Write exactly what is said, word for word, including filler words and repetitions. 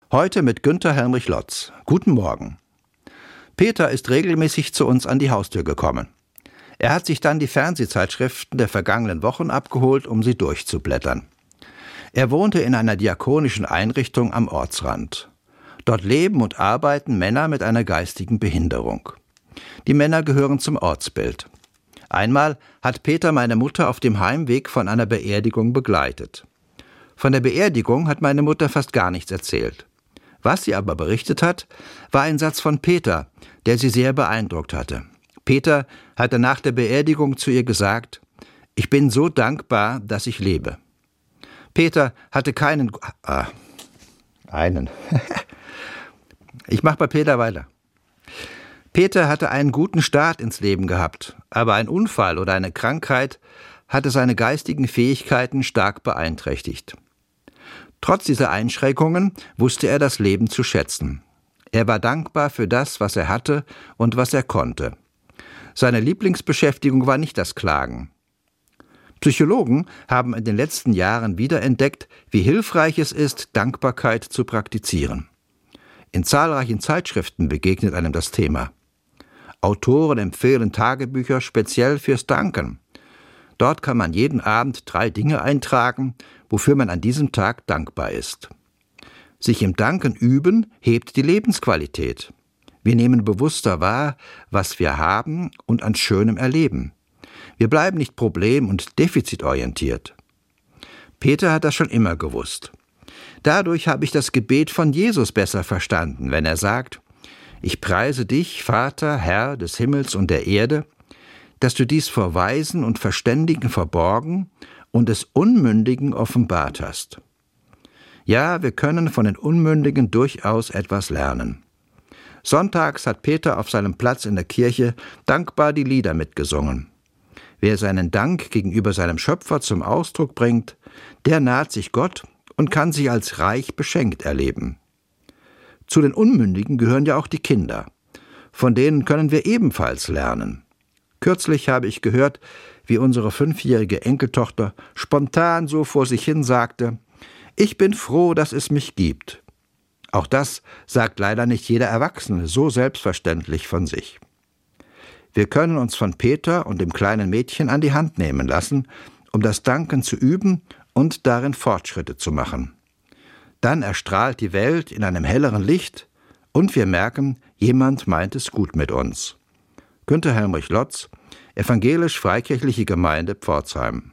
Heute mit Günther Helmrich Lotz. Guten Morgen. Peter ist regelmäßig zu uns an die Haustür gekommen. Er hat sich dann die Fernsehzeitschriften der vergangenen Wochen abgeholt, um sie durchzublättern. Er wohnte in einer diakonischen Einrichtung am Ortsrand. Dort leben und arbeiten Männer mit einer geistigen Behinderung. Die Männer gehören zum Ortsbild. Einmal hat Peter meine Mutter auf dem Heimweg von einer Beerdigung begleitet. Von der Beerdigung hat meine Mutter fast gar nichts erzählt. Was sie aber berichtet hat, war ein Satz von Peter, der sie sehr beeindruckt hatte. Peter hatte nach der Beerdigung zu ihr gesagt: Ich bin so dankbar, dass ich lebe. Peter hatte keinen... Ah, einen. Ich mache bei Peter weiter. Peter hatte einen guten Start ins Leben gehabt, aber ein Unfall oder eine Krankheit hatte seine geistigen Fähigkeiten stark beeinträchtigt. Trotz dieser Einschränkungen wusste er das Leben zu schätzen. Er war dankbar für das, was er hatte und was er konnte. Seine Lieblingsbeschäftigung war nicht das Klagen. Psychologen haben in den letzten Jahren wiederentdeckt, wie hilfreich es ist, Dankbarkeit zu praktizieren. In zahlreichen Zeitschriften begegnet einem das Thema. Autoren empfehlen Tagebücher speziell fürs Danken. Dort kann man jeden Abend drei Dinge eintragen, wofür man an diesem Tag dankbar ist. Sich im Danken üben hebt die Lebensqualität. Wir nehmen bewusster wahr, was wir haben und an Schönem erleben. Wir bleiben nicht problem- und defizitorientiert. Peter hat das schon immer gewusst. Dadurch habe ich das Gebet von Jesus besser verstanden, wenn er sagt: Ich preise dich, Vater, Herr des Himmels und der Erde, dass du dies vor Weisen und Verständigen verborgen und des Unmündigen offenbart hast. Ja, wir können von den Unmündigen durchaus etwas lernen. Sonntags hat Peter auf seinem Platz in der Kirche dankbar die Lieder mitgesungen. Wer seinen Dank gegenüber seinem Schöpfer zum Ausdruck bringt, der naht sich Gott und kann sich als reich beschenkt erleben. Zu den Unmündigen gehören ja auch die Kinder. Von denen können wir ebenfalls lernen. Kürzlich habe ich gehört, wie unsere fünfjährige Enkeltochter spontan so vor sich hin sagte: Ich bin froh, dass es mich gibt. Auch das sagt leider nicht jeder Erwachsene so selbstverständlich von sich. Wir können uns von Peter und dem kleinen Mädchen an die Hand nehmen lassen, um das Danken zu üben und darin Fortschritte zu machen. Dann erstrahlt die Welt in einem helleren Licht und wir merken, jemand meint es gut mit uns. Günther Helmrich Lotz, Evangelisch-Freikirchliche Gemeinde Pforzheim.